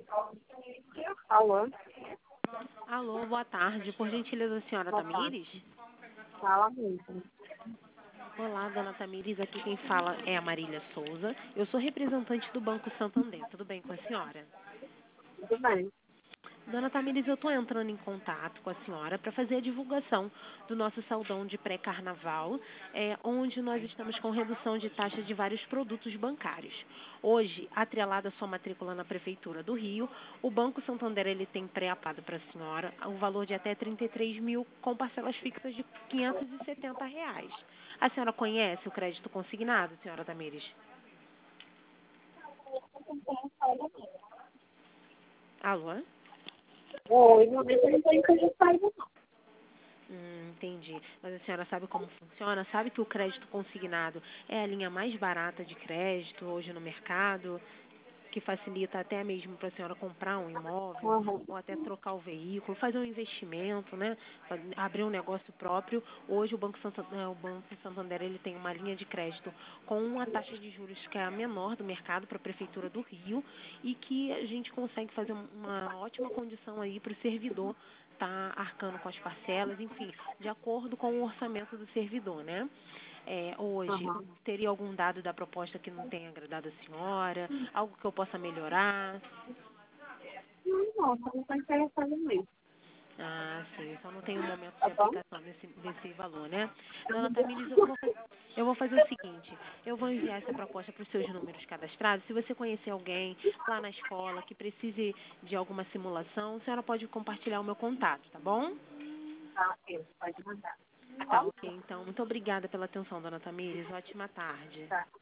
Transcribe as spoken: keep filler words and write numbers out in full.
Alô? Alô, boa tarde. Por gentileza, senhora Boa tarde. Tamires? Fala mesmo. Olá, dona Tamires. Aqui quem fala é a Marília Souza. Eu sou representante do Banco Santander. Tudo bem com a senhora? Tudo bem. Dona Tamires, eu estou entrando em contato com a senhora para fazer a divulgação do nosso saldão de pré-carnaval, é, onde nós estamos com redução de taxa de vários produtos bancários. Hoje, atrelada à sua matrícula na Prefeitura do Rio, o Banco Santander ele tem pré-apado para a senhora o valor de até trinta e três mil com parcelas fixas de quinhentos e setenta reais. A senhora conhece o crédito consignado, senhora Tamires? Alô? Oi, no momento eu não tenho que eu saiba, não. Hum, entendi. Mas a senhora sabe como funciona? Sabe que o crédito consignado é a linha mais barata de crédito hoje no mercado, que facilita até mesmo para a senhora comprar um imóvel Uhum. ou até trocar o veículo, fazer um investimento, né? Fa- Abrir um negócio próprio. Hoje o Banco Santander, o Banco Santander ele tem uma linha de crédito com uma taxa de juros que é a menor do mercado para a Prefeitura do Rio e que a gente consegue fazer uma ótima condição aí para o servidor estar arcando com as parcelas, enfim, de acordo com o orçamento do servidor, né? É, hoje, Uhum. teria algum dado da proposta que não tenha agradado a senhora? Algo que eu possa melhorar? Não, não, só não estou interessada mesmo. Ah, sim, só não tem um momento Tá de bom? aplicação desse, desse valor, né? Dona Tamires, eu vou, fa- eu vou fazer o seguinte, eu vou enviar essa proposta para os seus números cadastrados. Se você conhecer alguém lá na escola que precise de alguma simulação, a senhora pode compartilhar o meu contato, tá bom? Tá, ok. Pode mandar. Tá Tá, bom? ok. Então, muito obrigada pela atenção, dona Tamires. Ótima tarde. Tá.